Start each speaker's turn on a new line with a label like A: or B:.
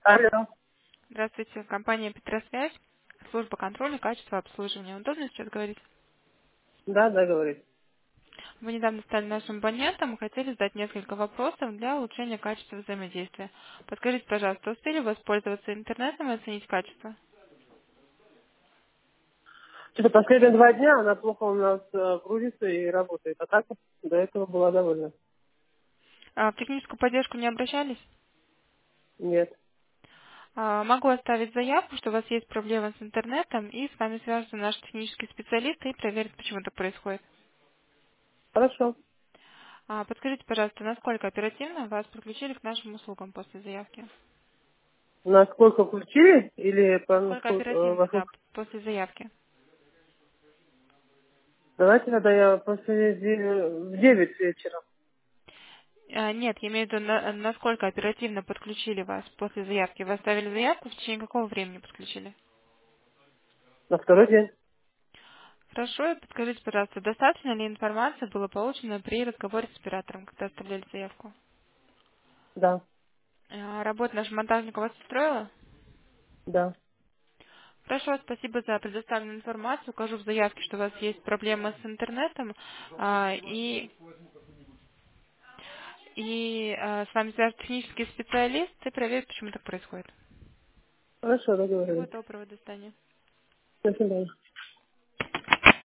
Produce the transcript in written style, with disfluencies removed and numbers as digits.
A: Алло.
B: Здравствуйте, компания «Петросвязь», служба контроля качества обслуживания. Удобно сейчас говорить?
A: Да, да, говорит.
B: Вы недавно стали нашим абонентом и хотели задать несколько вопросов для улучшения качества взаимодействия. Подскажите, пожалуйста, успели воспользоваться интернетом и оценить качество?
A: Что-то последние 2 дня она плохо у нас грузится и работает. А так до этого была довольна.
B: В техническую поддержку не обращались?
A: Нет.
B: Могу оставить заявку, что у вас есть проблемы с интернетом, и с вами свяжутся наши технические специалисты и проверят, почему так происходит.
A: Хорошо.
B: Подскажите, пожалуйста, насколько оперативно вас подключили к нашим услугам после заявки?
A: Насколько включили или
B: Насколько оперативно,
A: во
B: да,
A: сколько?
B: после заявки?
A: Давайте тогда я в 9 вечера.
B: Нет, я имею в виду, насколько оперативно подключили вас после заявки. Вы оставили заявку, в течение какого времени подключили?
A: На второй день.
B: Хорошо, и подскажите, пожалуйста, достаточно ли информации было получено при разговоре с оператором, когда оставляли заявку?
A: Да,
B: Работа нашего монтажника вас устроила?
A: да.
B: Хорошо, спасибо за предоставленную информацию. Укажу в заявке, что у вас есть проблемы с интернетом, и с вами свяжется технический специалист и проверит, почему так происходит.
A: Хорошо,
B: Всего
A: договорились.
B: доброго, до свидания.
A: До свидания.